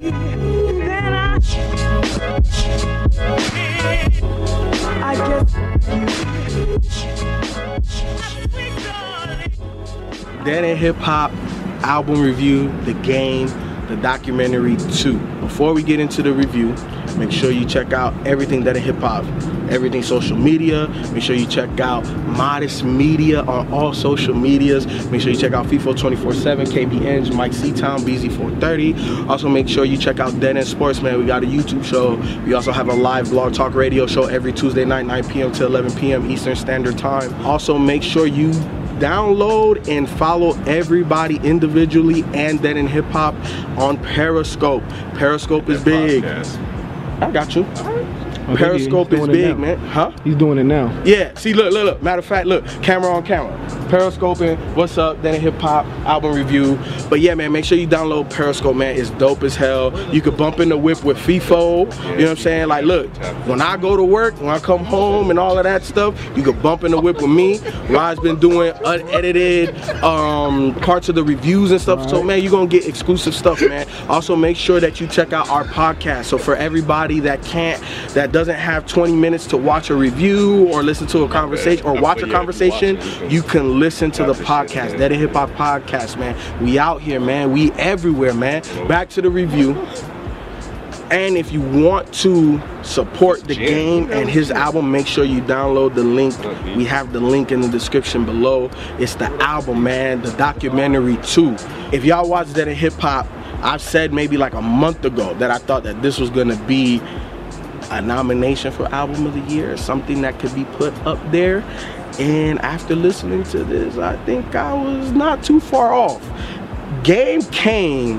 Dead End Hip Hop album review, The Game, the documentary 2. Before we get into the review, make sure you check out everything Dead End Hip Hop, everything social media. Make sure you check out Modest Media on all social medias. Make sure you check out FIFO 24/7, KBNs, Mike C-Town, BZ430. Also make sure you check out Dead End Sports, man. We got a YouTube show. We also have a live blog talk radio show every Tuesday night, 9 p.m. to 11 p.m. Eastern Standard Time. Also make sure you download and follow everybody individually and Dead End Hip Hop on Periscope. Periscope is big. I got you. Oh, Periscope is big, man. Huh? He's doing it now. Yeah. See, look. Matter of fact, look. Camera on camera. Periscoping. What's up? Dead End Hip Hop album review. But yeah, man. Make sure you download Periscope, man. It's dope as hell. You could bump in the whip with FIFO. You know what I'm saying? Like, look. When I go to work, when I come home, and all of that stuff, you could bump in the whip with me. Rod's been doing unedited parts of the reviews and stuff. So man, you're gonna get exclusive stuff, man. Also, make sure that you check out our podcast. So for everybody that doesn't have 20 minutes to watch a review or listen to a conversation or watch a conversation, you can listen to the podcast, Dead End Hip Hop Podcast, man. We out here, man. We everywhere, man. Back to the review. And if you want to support The Game and his album, make sure you download the link. We have the link in the description below. It's the album, man, the documentary 2. If y'all watch Dead End Hip Hop, I've said maybe like a month ago that I thought that this was gonna be a nomination for Album of the Year, something that could be put up there. And after listening to this, I think I was not too far off. Game came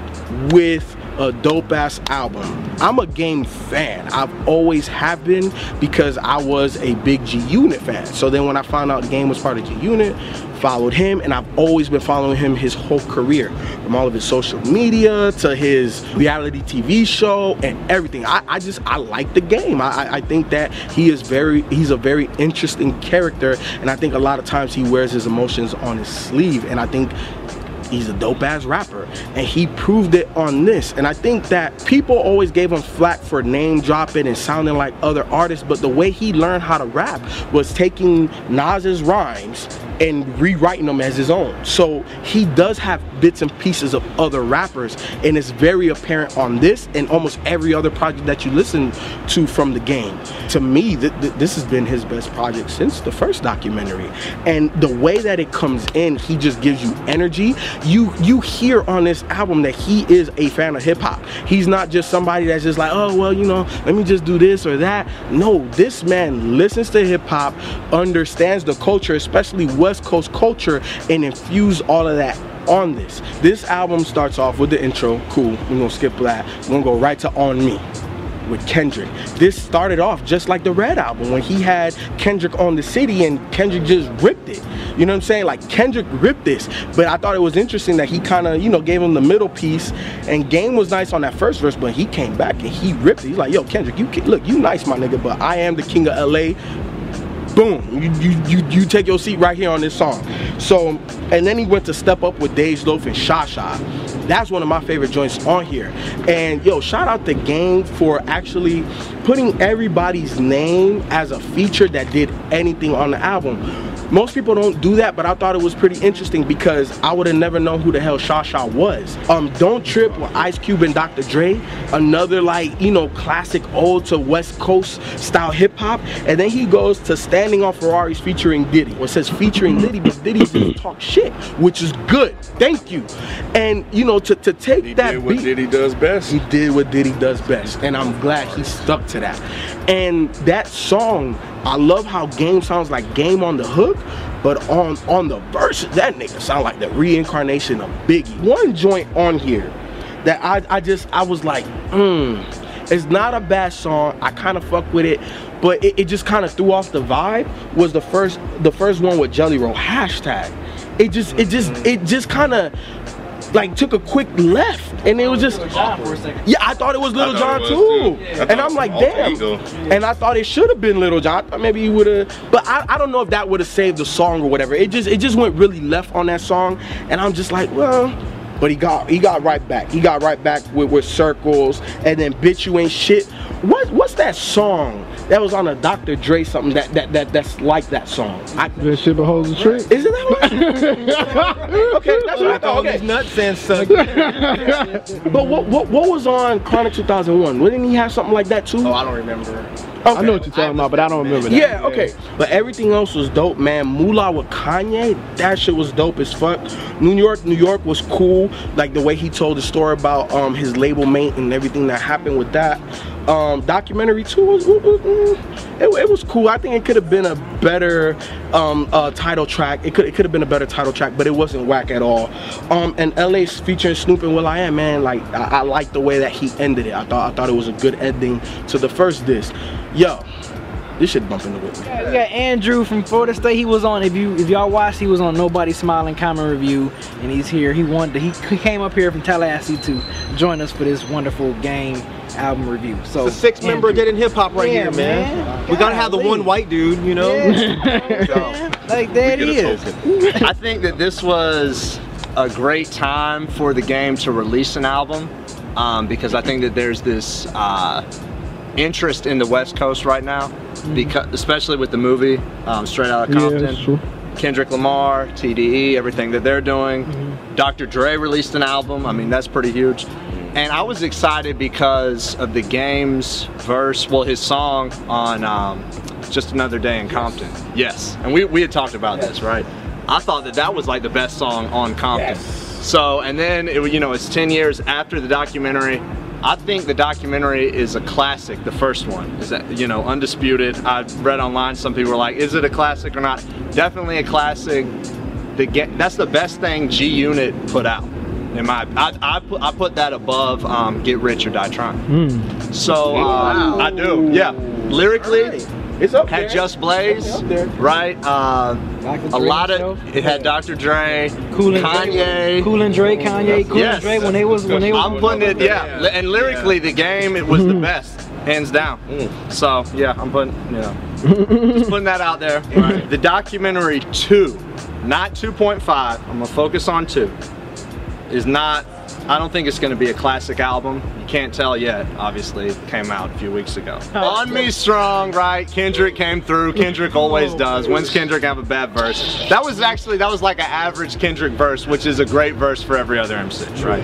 with a dope ass album. I'm a Game fan. I've always have been because I was a big G Unit fan. So then when I found out Game was part of G Unit, followed him, and I've always been following him his whole career, from all of his social media to his reality TV show and everything. I like The Game. I think that he's a very interesting character, and I think a lot of times he wears his emotions on his sleeve, and I think he's a dope ass rapper, and he proved it on this. And I think that people always gave him flack for name dropping and sounding like other artists, but the way he learned how to rap was taking Nas's rhymes and rewriting them as his own. So he does have bits and pieces of other rappers, and it's very apparent on this and almost every other project that you listen to from The Game. To me, this has been his best project since the first documentary. And the way that it comes in, he just gives you energy. You hear on this album that he is a fan of hip hop. He's not just somebody that's just like, oh well, you know, let me just do this or that. No, this man listens to hip hop, understands the culture, especially West Coast culture, and infuse all of that on this. This album starts off with the intro. Cool, we're gonna skip that. We're gonna go right to On Me with Kendrick. This started off just like the Red album when he had Kendrick on the City, and Kendrick just ripped it. You know what I'm saying? Like, Kendrick ripped this. But I thought it was interesting that he kind of, you know, gave him the middle piece, and Game was nice on that first verse, but he came back and he ripped it. He's like, yo, Kendrick, look, you nice, my nigga, but I am the king of LA. Boom, you take your seat right here on this song. So, and then he went to Step Up with Dej Loaf and Sha Sha. That's one of my favorite joints on here. And yo, shout out The Game for actually putting everybody's name as a feature that did anything on the album. Most people don't do that, but I thought it was pretty interesting because I would have never known who the hell Sha Sha was. Don't Trip with Ice Cube and Dr. Dre, another, like, you know, classic old to West Coast style hip hop. And then he goes to Standing on Ferraris featuring Diddy. Well, it says featuring Diddy, but Diddy just talk shit, which is good. Thank you. And you know, to take that beat, what Diddy does best. He did what Diddy does best, and I'm glad he stuck to that. And that song, I love how Game sounds like Game on the hook, but on the verse, that nigga sound like the reincarnation of Biggie. One joint on here that I was like, it's not a bad song. I kind of fuck with it, but it just kind of threw off the vibe. Was the first one with Jelly Roll, Hashtag. It just kind of like took a quick left, and it was just, yeah, I thought it was Little John too, and I'm like, damn. And I thought it should have been Little John. I thought maybe he would have, but I don't know if that would have saved the song or whatever. It just went really left on that song, and I'm just like, well, but he got right back. He got right back with Circles, and then Bitch You Ain't Shit. What's that song that was on a Dr. Dre something that's like that song? That shit beholds a trick. Isn't that what? Okay, that's what I thought. Okay, nuts and stuff. But what was on Chronic 2001? Wouldn't he have something like that too? Oh, I don't remember. Okay. I know what you're talking about, but I don't remember that. Yeah, okay. But everything else was dope, man. Moolah with Kanye, that shit was dope as fuck. New York was cool. Like the way he told the story about his label mate and everything that happened with that. Documentary too was it was cool. I think it could have been a better title track. It could have been a better title track, but it wasn't whack at all. And LA's featuring Snoop and will.i.am, man, like I like the way that he ended it. I thought it was a good ending to the first disc. Yo, this shit bumping the whip. We got Andrew from Florida State. He was on, if y'all watched, he was on Nobody Smiling Common Review, and he's here. He came up here from Tallahassee to join us for this wonderful Game album review. So it's a 6-member Dead in Hip Hop right here, man. We gotta have the one white dude, you know. Yeah. Like that he is. I think that this was a great time for the Game to release an album because I think that there's this interest in the West Coast right now, because especially with the movie Straight Outta Compton. Yeah, Kendrick Lamar, TDE, everything that they're doing. Dr. Dre released an album. I mean, that's pretty huge. And I was excited because of the Game's verse, well, his song on Just Another Day in Compton. Yes, and we had talked about this, right? I thought that was like the best song on Compton. So, and then, it's 10 years after the documentary. I think the documentary is a classic, the first one. Is that, undisputed. I've read online, some people were like, is it a classic or not? Definitely a classic. That's the best thing G-Unit put out. I put that above Get Rich or Die Trying. So I do, yeah. Lyrically, it's up had there. Just Blaze, right? A lot of it had Dr. Dre, Kanye, Cool and Dre, Kanye, Cool and Dre when they was I'm putting it, yeah. And lyrically, the Game, it was the best, hands down. So yeah, I'm putting, just putting that out there. Right. The documentary 2, not 2.5. I'm gonna focus on 2. Is not, I don't think it's going to be a classic album. You can't tell yet, obviously. It came out a few weeks ago. On Me Strong, right? Kendrick came through. Kendrick always does. When's Kendrick have a bad verse? That was like an average Kendrick verse, which is a great verse for every other MC, right?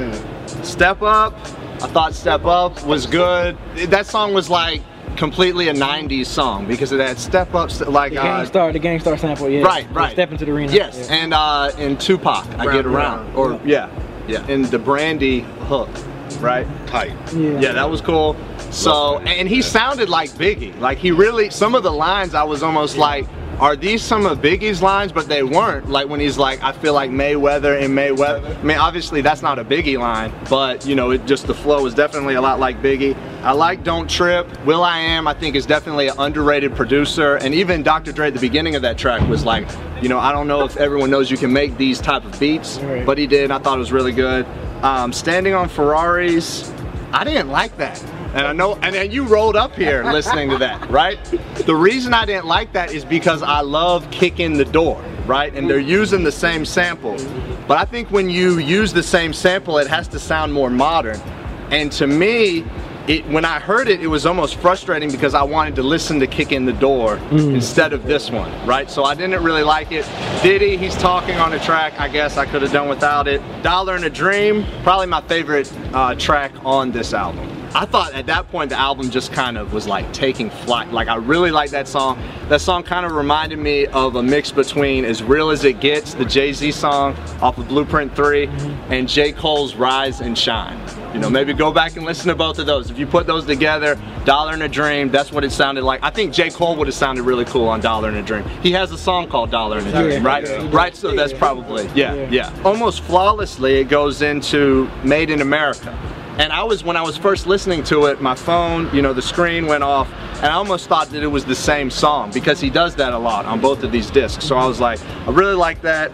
Step Up, I thought Step Up was good. That song was like completely a 90s song because it had Step Up, like the Gang Star sample, yeah. Right. Step Into the Arena. Yes, and in Tupac, I Get Around, or yeah, and the Brandy hook, right? Tight. Yeah, that was cool. So, and he sounded like Biggie. Like he really, some of the lines I was almost like, are these some of Biggie's lines? But they weren't. Like when he's like, I feel like Mayweather and Mayweather. I mean, obviously that's not a Biggie line, but it just, the flow is definitely a lot like Biggie. I like Don't Trip. will.i.am, I think, is definitely an underrated producer. And even Dr. Dre at the beginning of that track was like, I don't know if everyone knows you can make these type of beats, but he did. I thought it was really good. Standing on Ferraris, I didn't like that. And I know, and then you rolled up here listening to that, right? The reason I didn't like that is because I love Kicking the Door, right? And they're using the same sample. But I think when you use the same sample, it has to sound more modern. And to me, when I heard it, it was almost frustrating because I wanted to listen to Kick in the Door instead of this one, right? So I didn't really like it. Diddy, he's talking on the track. I guess I could have done without it. Dollar in a Dream, probably my favorite track on this album. I thought at that point the album just kind of was like taking flight. Like I really like that song. That song kind of reminded me of a mix between As Real As It Gets, the Jay-Z song off of Blueprint 3, and J. Cole's Rise and Shine. Maybe go back and listen to both of those. If you put those together, Dollar in a Dream, that's what it sounded like. I think J. Cole would have sounded really cool on Dollar in a Dream. He has a song called Dollar in a Dream, right? Right, so that's probably, yeah. Almost flawlessly, it goes into Made in America. And when I was first listening to it, my phone, the screen went off, and I almost thought that it was the same song because he does that a lot on both of these discs. So I was like, I really like that.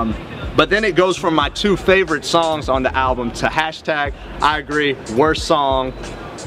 But then it goes from my 2 favorite songs on the album to hashtag, I agree, worst song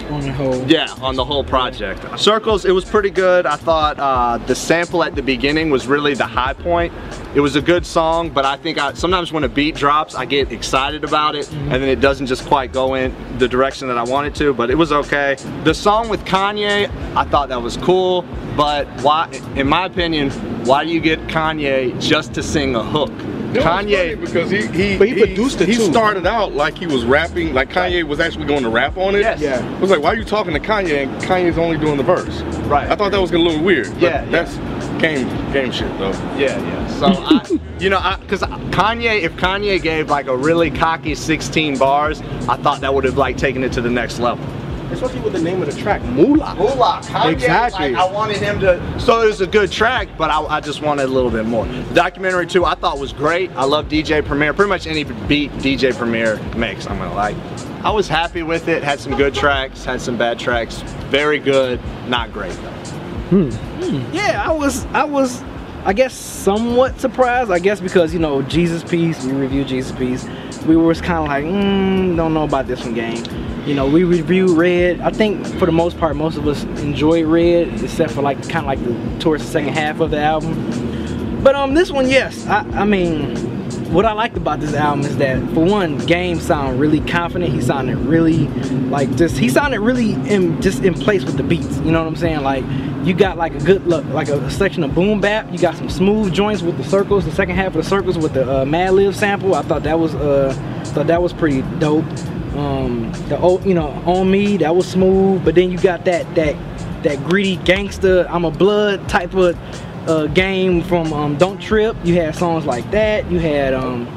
on the whole. Yeah, on the whole project. Circles, it was pretty good. I thought the sample at the beginning was really the high point. It was a good song, but I think sometimes when a beat drops, I get excited about it, and then it doesn't just quite go in the direction that I want it to, but it was okay. The song with Kanye, I thought that was cool, but why, in my opinion, why do you get Kanye just to sing a hook? Kanye, because he produced it too. He started out like he was rapping, like Kanye was actually going to rap on it. Yes. Yeah. I was like, why are you talking to Kanye and Kanye's only doing the verse? Right. I thought that was a little weird. Yeah. That's game shit though. Yeah. So because Kanye, if Kanye gave like a really cocky 16 bars, I thought that would have like taken it to the next level. Especially with the name of the track, Moolah. Moolah. Kanye, exactly. Like, I wanted him to. So it was a good track, but I just wanted a little bit more. The documentary too, I thought was great. I love DJ Premier. Pretty much any beat DJ Premier makes, I'm gonna like. I was happy with it. Had some good tracks, had some bad tracks. Very good, not great though. Yeah, I was, I guess, somewhat surprised. I guess because, you know, Jesus Piece, we reviewed Jesus Piece. We were kind of like, don't know about this one, game. You know, we reviewed Red. I think for the most part, most of us enjoyed Red, except for like kind of like towards the second half of the album. But this one, yes. I mean, what I liked about this album is that, for one, Game sounded really confident. He sounded really like he sounded really in place with the beats. You know what I'm saying? Like, you got like a good look, like a section of boom bap. You got some smooth joints with the circles, the second half of the circles with the Madlib sample. I thought that was pretty dope. You know, On Me, that was smooth. But then you got that gritty gangster, I'm a blood type of Game from Don't Trip. You had songs like that. You had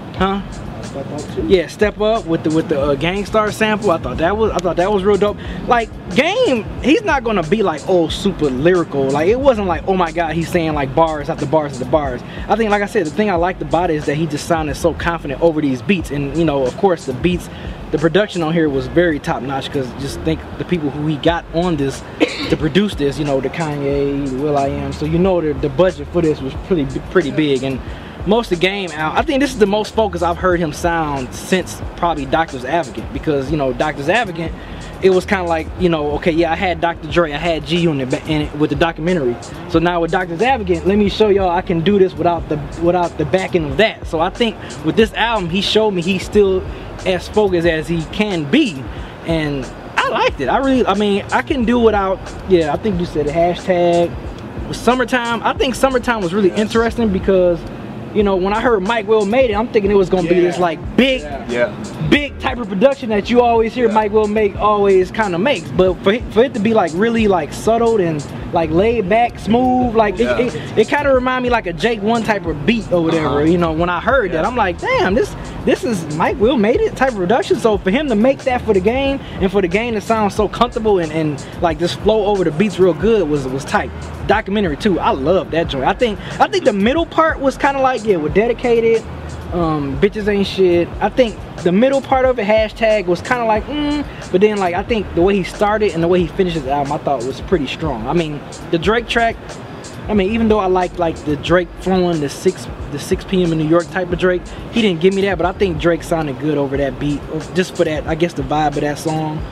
yeah, Step Up with the Gangstar sample. I thought that was real dope. Like, Game, he's not gonna be like, oh, super lyrical. Like, it wasn't like, oh my god, he's saying like bars after bars after bars. I think, like I said, the thing I liked about it is that he just sounded so confident over these beats. And, you know, of course, the beats, the production on here was very top notch, because just think the people who he got on this to produce this, you know, the Kanye, the will.i.am. So you know the budget for this was pretty big. And most of the Game out, I think this is the most focused I've heard him sound since probably Doctor's Advocate, because, you know, Doctor's Advocate, it was kind of like, you know, okay, yeah, I had Dr. Dre, I had G on it with the documentary. So now with Doctor's Advocate, let me show y'all I can do this without the backing of that. So I think with this album, he showed me he's still as focused as he can be, and I liked it. I mean, I can do without, yeah, I think you said a hashtag. Summertime, I think Summertime was really interesting because, you know, when I heard Mike Will Made It, I'm thinking it was gonna be this like big type of production that you always hear Mike Will always kind of makes. But for it to be like really like subtle and like laid back, smooth, like it kind of remind me like a Jake One type of beat or whatever. You know, when I heard that, I'm like, damn, this is Mike Will Made It type of production. So for him to make that for the Game, and for the Game to sound so comfortable and like just flow over the beats real good was tight. Documentary too, I love that joint. I think the middle part was kind of like, yeah, with Dedicated, Bitches Ain't Shit. I think the middle part of it, hashtag, was kind of like, but then like I think the way he started and the way he finished his album, I thought was pretty strong. I mean, the Drake track, I mean, even though I like the Drake flowing, the 6 p.m. in New York type of Drake, he didn't give me that, but I think Drake sounded good over that beat, just for that, I guess, the vibe of that song.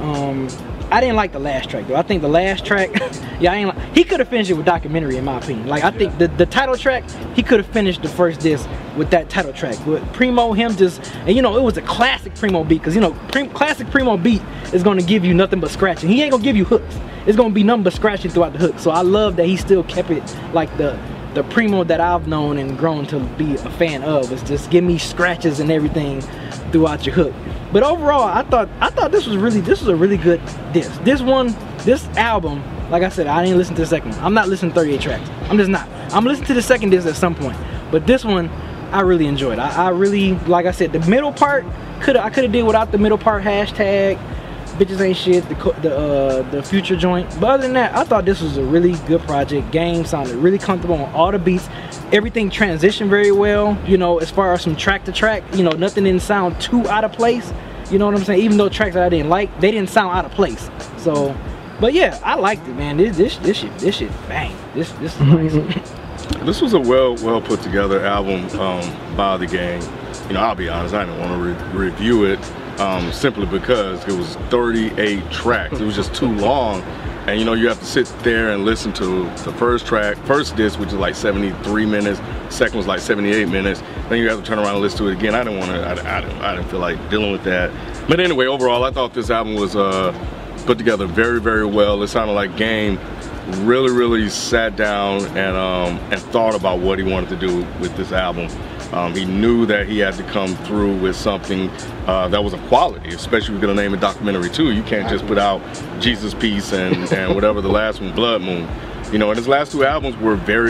I didn't like the last track though. I think the last track, he could have finished it with Documentary, in my opinion. Like, I think the title track, he could have finished the first disc with that title track. With Primo, him just, and you know, it was a classic Primo beat, because, you know, classic Primo beat is gonna give you nothing but scratching. He ain't gonna give you hooks. It's gonna be nothing but scratching throughout the hook. So I love that he still kept it like the Primo that I've known and grown to be a fan of. It's just give me scratches and everything throughout your hook. But overall, I thought this was a really good disc. This album, like I said, I didn't listen to the second one. I'm not listening to 38 tracks. I'm just not. I'm listening to the second disc at some point. But this one, I really enjoyed. I really, like I said, the middle part I could have did without the middle part, hashtag, Bitches Ain't Shit, the Future joint. But other than that, I thought this was a really good project. Game sounded really comfortable on all the beats. Everything transitioned very well, you know, as far as from track to track. You know, nothing didn't sound too out of place. You know what I'm saying? Even though tracks that I didn't like, they didn't sound out of place. So, but yeah, I liked it, man. This shit bang. This is nice. This was a well put together album by the Game. You know, I'll be honest, I didn't want to review it. simply because it was 38 tracks. It was just too long. And you know, you have to sit there and listen to the first track, first disc, which is like 73 minutes, second was like 78 minutes. Then you have to turn around and listen to it again. I didn't feel like dealing with that. But anyway, overall, I thought this album was put together very, very well. It sounded like Game really sat down and thought about what he wanted to do with this album. He knew that he had to come through with something that was of quality, especially if you're gonna name a documentary too. You can't just put out Jesus Piece and whatever the last one, Blood Moon. You know, and his last two albums were very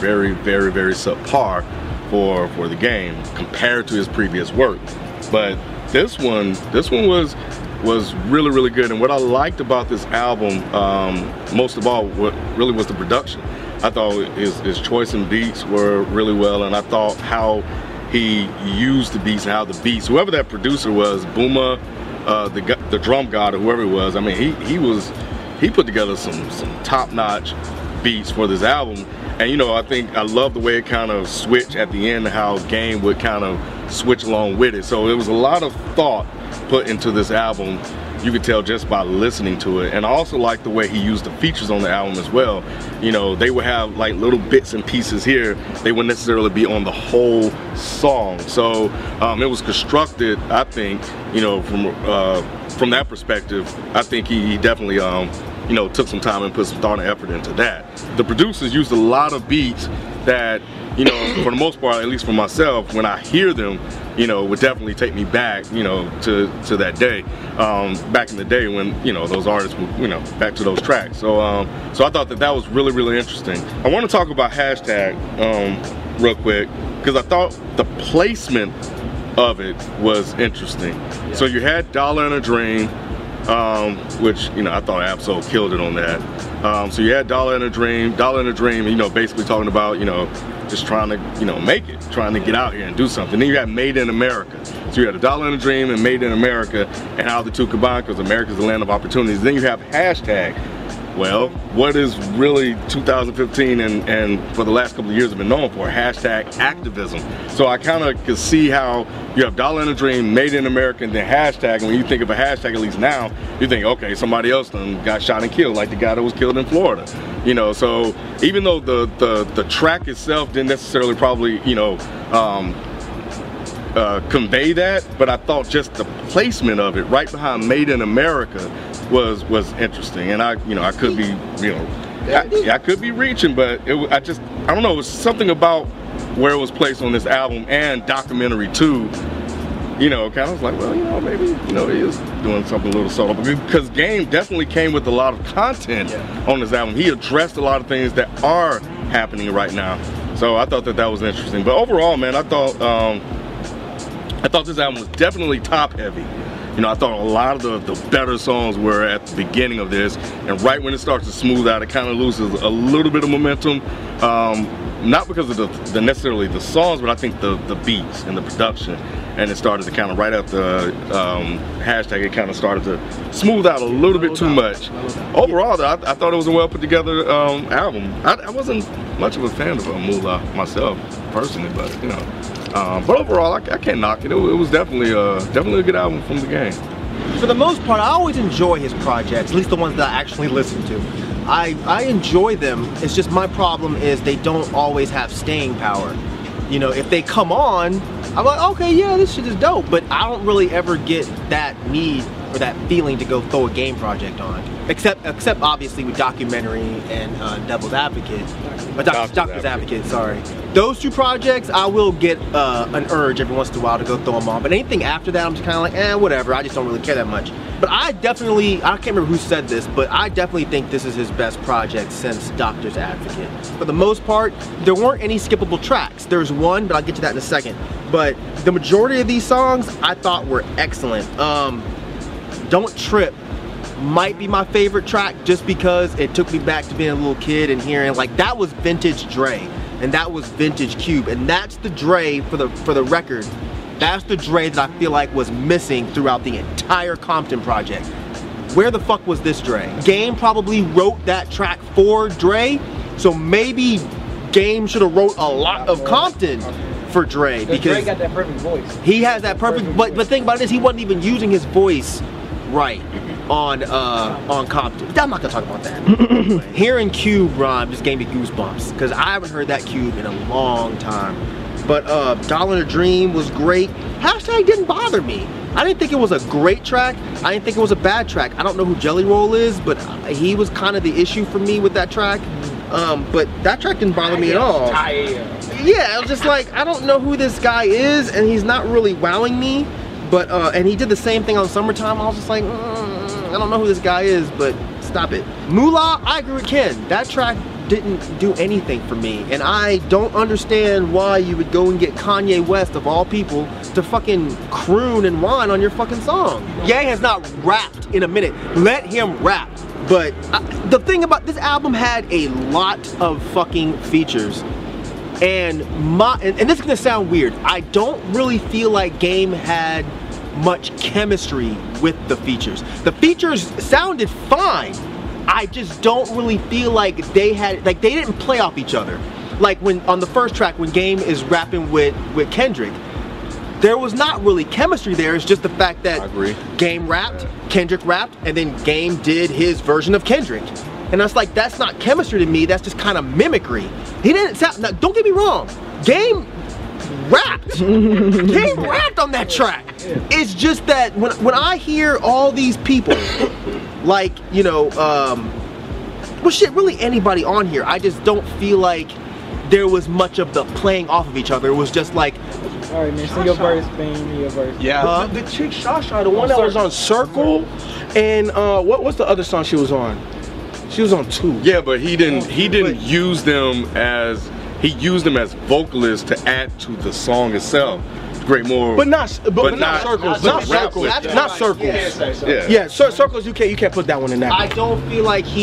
subpar for the Game compared to his previous work. But this one was really good. And what I liked about this album, most of all, what really was the production. I thought his choice in beats were really well, and I thought how he used the beats and how the beats, whoever that producer was, Booma, the drum god or whoever it was, I mean, he put together some top-notch beats for this album. And you know, I love the way it kind of switched at the end, how Game would kind of switch along with it. So it was a lot of thought put into this album. You could tell just by listening to it. And I also like the way he used the features on the album as well. You know, they would have like little bits and pieces here. They wouldn't necessarily be on the whole song. So it was constructed, I think, you know, from that perspective. I think he definitely you know, took some time and put some thought and effort into that. The producers used a lot of beats that, you know, for the most part, at least for myself, when I hear them, you know, would definitely take me back, you know, to that day, back in the day when, you know, those artists would, you know, back to those tracks. So so I thought that was really interesting. I want to talk about Hashtag real quick, because I thought the placement of it was interesting. Yeah. So you had Dollar and a Dream, which, you know, I thought Ab-Soul killed it on that. So you had Dollar and a Dream, you know, basically talking about, you know, just trying to, you know, make it, trying to get out here and do something. Then you had Made in America. So you had a Dollar and a Dream and Made in America, and how the two combine, because America's the land of opportunities. Then you have Hashtag. Well, what is really 2015 and for the last couple of years have been known for? Hashtag activism. So I kind of could see how you have Dollar and a Dream, Made in America, and then Hashtag. And when you think of a hashtag, at least now, you think, okay, somebody else done got shot and killed, like the guy that was killed in Florida. You know, so even though the track itself didn't necessarily probably, you know, convey that, but I thought just the placement of it right behind Made in America was interesting. And I could be, you know, I could be reaching, but I don't know, it was something about where it was placed on this album and documentary too, you know, kind of like, well, you know, maybe, you know, he is doing something a little subtle, because Game definitely came with a lot of content on this album. He addressed a lot of things that are happening right now. So I thought that was interesting. But overall, man, I thought this album was definitely top heavy. You know, I thought a lot of the better songs were at the beginning of this, and right when it starts to smooth out, it kind of loses a little bit of momentum. Not because of necessarily the songs, but I think the beats and the production. And it started to kind of, right after Hashtag, it kind of started to smooth out a little bit too much. Overall, though, I thought it was a well put together album. I wasn't much of a fan of Moolah myself, personally, but you know. But overall, I can't knock it. It was definitely a good album from the Game. For the most part, I always enjoy his projects, at least the ones that I actually listen to. I enjoy them. It's just my problem is they don't always have staying power. You know, if they come on, I'm like, okay, yeah, this shit is dope, but I don't really ever get that need or that feeling to go throw a Game project on. Except obviously with Documentary and Devil's Advocate. Doctor's Advocate, sorry. Those two projects, I will get an urge every once in a while to go throw them on. But anything after that, I'm just kind of like, whatever. I just don't really care that much. But I can't remember who said this, but I definitely think this is his best project since Doctor's Advocate. For the most part, there weren't any skippable tracks. There's one, but I'll get to that in a second. But the majority of these songs I thought were excellent. Don't Trip might be my favorite track just because it took me back to being a little kid and hearing, like, that was vintage Dre and that was vintage Cube, and that's the Dre, for the record, that's the Dre that I feel like was missing throughout the entire Compton project. Where the fuck was this Dre? Game probably wrote that track for Dre, so maybe Game should have wrote a lot of Compton for Dre because Dre got that perfect voice. he has that perfect. But the thing about it is, he wasn't even using his voice right on Compton. I'm not gonna talk about that. Hearing Cube rhyme just gave me goosebumps because I haven't heard that Cube in a long time. But Dollar in a Dream was great. Hashtag didn't bother me. I didn't think it was a great track. I didn't think it was a bad track. I don't know who Jelly Roll is, but he was kind of the issue for me with that track. But that track didn't bother me at all. Yeah, I was just like, I don't know who this guy is, and he's not really wowing me. But and he did the same thing on Summertime. I was just like, I don't know who this guy is, but stop it. Moolah, I agree with Ken. That track didn't do anything for me, and I don't understand why you would go and get Kanye West of all people to fucking croon and whine on your fucking song. Ye has not rapped in a minute. Let him rap. But the thing about this album had a lot of fucking features. And this is gonna sound weird. I don't really feel like Game had much chemistry with the features. The features sounded fine. I just don't really feel like they didn't play off each other. Like when on the first track when Game is rapping with Kendrick, there was not really chemistry there. It's just the fact that Game rapped, Kendrick rapped, and then Game did his version of Kendrick. And I was like, that's not chemistry to me, that's just kind of mimicry. He didn't sound, now, don't get me wrong, Game rapped. Game rapped on that track. It's just that when I hear all these people, like, you know, well shit, really anybody on here, I just don't feel like there was much of the playing off of each other. It was just like, all right, man, so your verse, Bane, your verse. Yeah. The chick Shasha, the one that was on Circle, and what's the other song she was on? She was on 2. Yeah, but he didn't use them as, he used them as vocalists to add to the song itself. Great more, but not circles, not circles. Yeah, circles. You can't put that one in that. I don't feel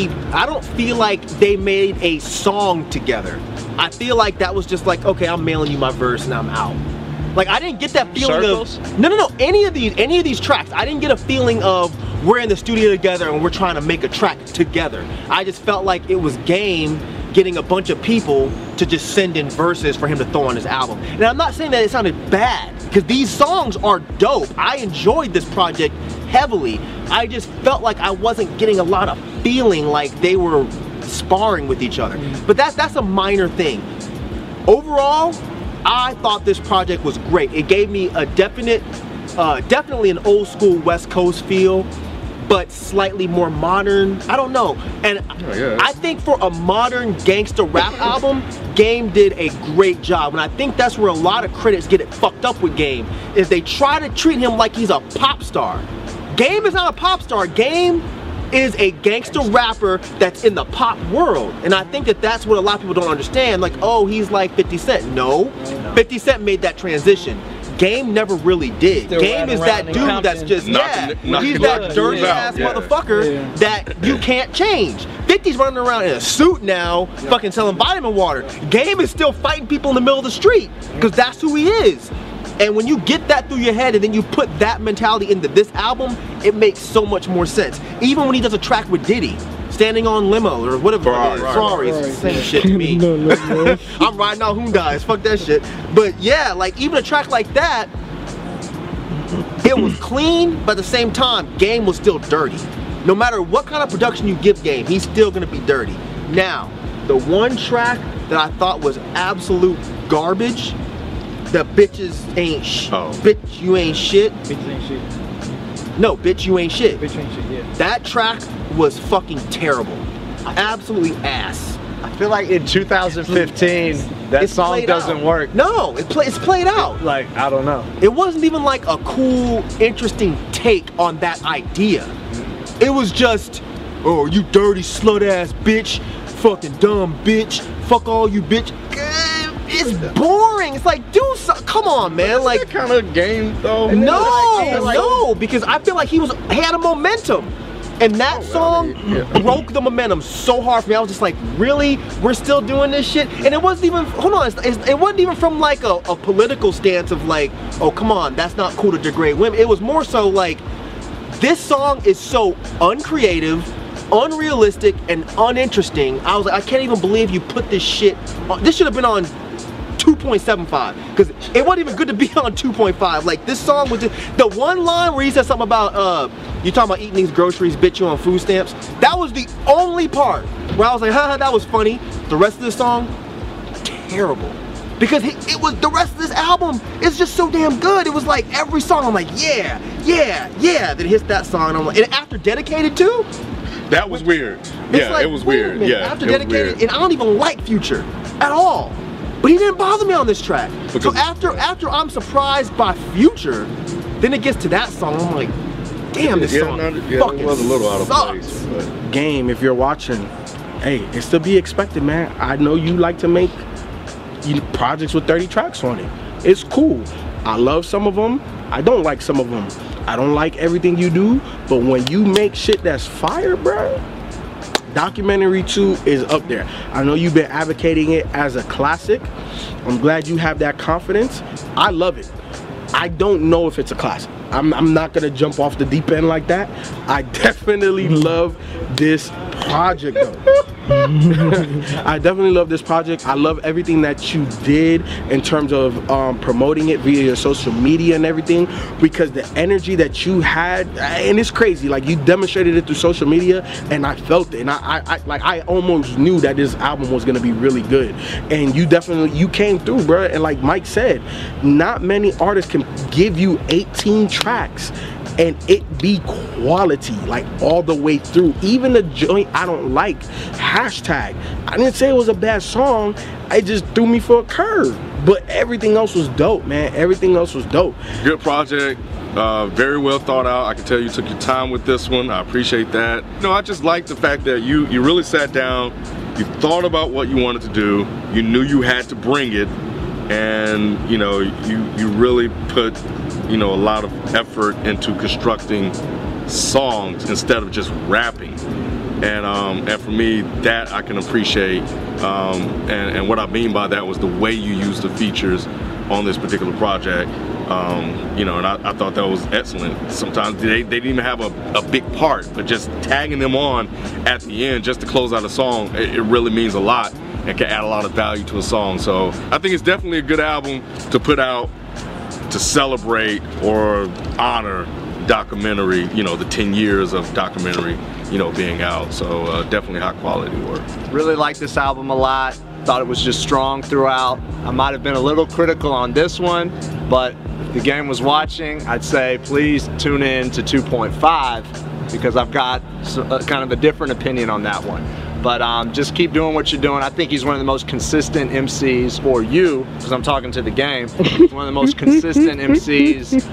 like they made a song together. I feel like that was just like, okay, I'm mailing you my verse and I'm out. Like I didn't get that feeling of no. Any of these tracks, I didn't get a feeling of we're in the studio together and we're trying to make a track together. I just felt like it was Game getting a bunch of people to just send in verses for him to throw on his album. And I'm not saying that it sounded bad, because these songs are dope. I enjoyed this project heavily. I just felt like I wasn't getting a lot of feeling like they were sparring with each other. But that's a minor thing. Overall, I thought this project was great. It gave me a definitely an old school West Coast feel, but slightly more modern. I don't know. And I think for a modern gangster rap album, Game did a great job. And I think that's where a lot of critics get it fucked up with Game, is they try to treat him like he's a pop star. Game is not a pop star. Game is a gangster rapper that's in the pop world. And I think that that's what a lot of people don't understand. Like, oh, he's like 50 Cent. No, 50 Cent made that transition. Game never really did. Game is that dude that's just, he's that dirty ass motherfucker that you can't change. 50's running around in a suit now, fucking selling vitamin water. Game is still fighting people in the middle of the street, because that's who he is. And when you get that through your head and then you put that mentality into this album, it makes so much more sense. Even when he does a track with Diddy, Standing on Limo or whatever, Ferrari, it's the same shit to me. I'm riding on Hyundais, fuck that shit. But yeah, like even a track like that, it was clean, but at the same time, Game was still dirty. No matter what kind of production you give Game, he's still gonna be dirty. Now, the one track that I thought was absolute garbage, the Bitches Ain't Shit. Bitch, you ain't shit. Bitches ain't shit. No, Bitch, you ain't shit. Bitch ain't shit, yeah. That track was fucking terrible. Absolutely ass. I feel like in 2015, that song doesn't work. No, it's played out. Like, I don't know. It wasn't even like a cool, interesting take on that idea. It was just, oh, you dirty slut ass bitch, fucking dumb bitch, fuck all you bitch. It's boring. It's like, dude, come on, man. But like that kind of Game though. No, because I feel like he had a momentum. And that song broke the momentum so hard for me. I was just like, really? We're still doing this shit? And it wasn't even, hold on, it wasn't even from like a political stance of like, oh, come on, that's not cool to degrade women. It was more so like, this song is so uncreative, unrealistic, and uninteresting. I was like, I can't even believe you put this shit on. This should have been on 2.75 because it wasn't even good to be on 2.5. Like this song was just the one line where he said something about you talking about eating these groceries, bitch, you on food stamps. That was the only part where I was like, haha, that was funny. The rest of the song, terrible. Because it was the rest of this album is just so damn good. It was like every song I'm like, yeah, yeah, yeah. Then it hits that song and I'm like, and after Dedicated too. That was weird. Yeah, like, it was weird. Yeah, after Dedicated, and I don't even like Future at all. But he didn't bother me on this track. Because so after I'm surprised by Future, then it gets to that song. I'm like, damn, this song fucking it was a little out of sucks. place. But. Game, if you're watching, hey, it's to be expected, man. I know you like to make projects with 30 tracks on it. It's cool. I love some of them. I don't like some of them. I don't like everything you do, but when you make shit that's fire, bro, Documentary 2 is up there. I know you've been advocating it as a classic. I'm glad you have that confidence. I love it. I don't know if it's a classic. I'm not gonna jump off the deep end like that. I definitely love this project though. I definitely love this project. I love everything that you did in terms of promoting it via your social media and everything, because the energy that you had, and it's crazy, like you demonstrated it through social media and I felt it, and I almost knew that this album was gonna be really good, and you came through, bro. And like Mike said, not many artists can give you 18 tracks and it be quality, like all the way through. Even the joint I don't like, hashtag, I didn't say it was a bad song, it just threw me for a curve, but everything else was dope, man. Everything else was dope. Good project, very well thought out. I can tell you took your time with this one. I appreciate that. I just like the fact that you really sat down, you thought about what you wanted to do, you knew you had to bring it, and you really put a lot of effort into constructing songs instead of just rapping, and for me, that I can appreciate, and what I mean by that was the way you used the features on this particular project, and I thought that was excellent. Sometimes they didn't even have a big part, but just tagging them on at the end just to close out a song, it really means a lot and can add a lot of value to a song. So I think it's definitely a good album to put out to celebrate or honor Documentary, the 10 years of Documentary, being out. So definitely high quality work. Really like this album a lot. Thought it was just strong throughout. I might have been a little critical on this one, but if the game was watching, I'd say please tune in to 2.5 because I've got kind of a different opinion on that one. But just keep doing what you're doing. I think he's one of the most consistent MCs, or you, because I'm talking to the game, he's one of the most consistent MCs.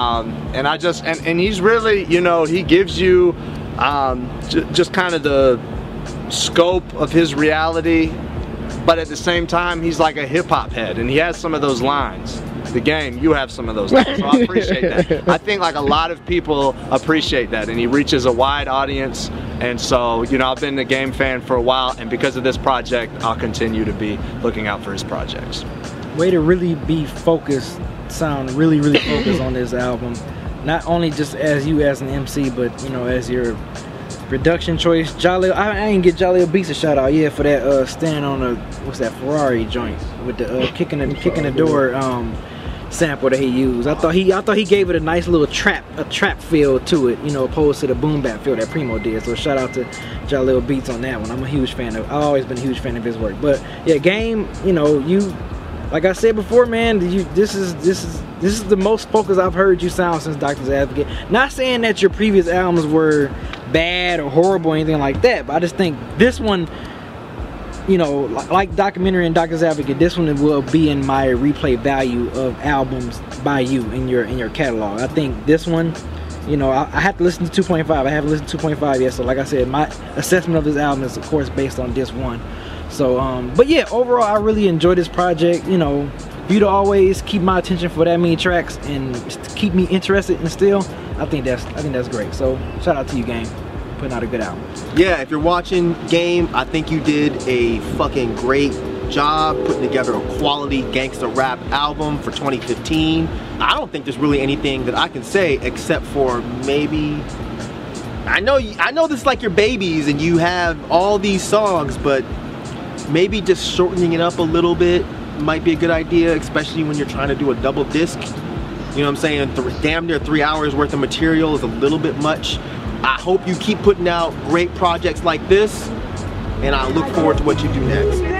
And he's really, he gives you just kind of the scope of his reality, but at the same time, he's like a hip hop head, and he has some of those lines. The game, you have some of those lines, so I appreciate that. I think like a lot of people appreciate that, and he reaches a wide audience. And so, I've been a Game fan for a while, and because of this project, I'll continue to be looking out for his projects. Way to really be focused, sound really focused on this album. Not only just as you as an MC, but as your production choice. Jaleel, I didn't get Jaleel Beats a shout out for that stand on a Ferrari joint with the kicking the door sample that he used. I thought he gave it a nice little trap feel to it, opposed to the boom bap feel that Primo did. So shout out to Jaleel Beats on that one. I'm a huge fan of. I've always been a huge fan of his work. But yeah, Game, you, like I said before, man, this is the most focused I've heard you sound since Doctor's Advocate. Not saying that your previous albums were bad or horrible or anything like that, but I just think this one, like Documentary and Doctor's Advocate, this one will be in my replay value of albums by you in your catalog. I think this one, I have to listen to 2.5. I haven't listened to 2.5 yet, so like I said, my assessment of this album is of course based on this one. So but yeah, overall I really enjoyed this project. For you to always keep my attention for that many tracks and keep me interested and still, I think that's great. So shout out to you, Game, putting out a good album. Yeah, if you're watching, Game, I think you did a fucking great job putting together a quality gangsta rap album for 2015. I don't think there's really anything that I can say except for maybe, I know this is like your babies and you have all these songs, but maybe just shortening it up a little bit might be a good idea, especially when you're trying to do a double disc. You know what I'm saying? Damn near 3 hours worth of material is a little bit much. I hope you keep putting out great projects like this, and I look forward to what you do next.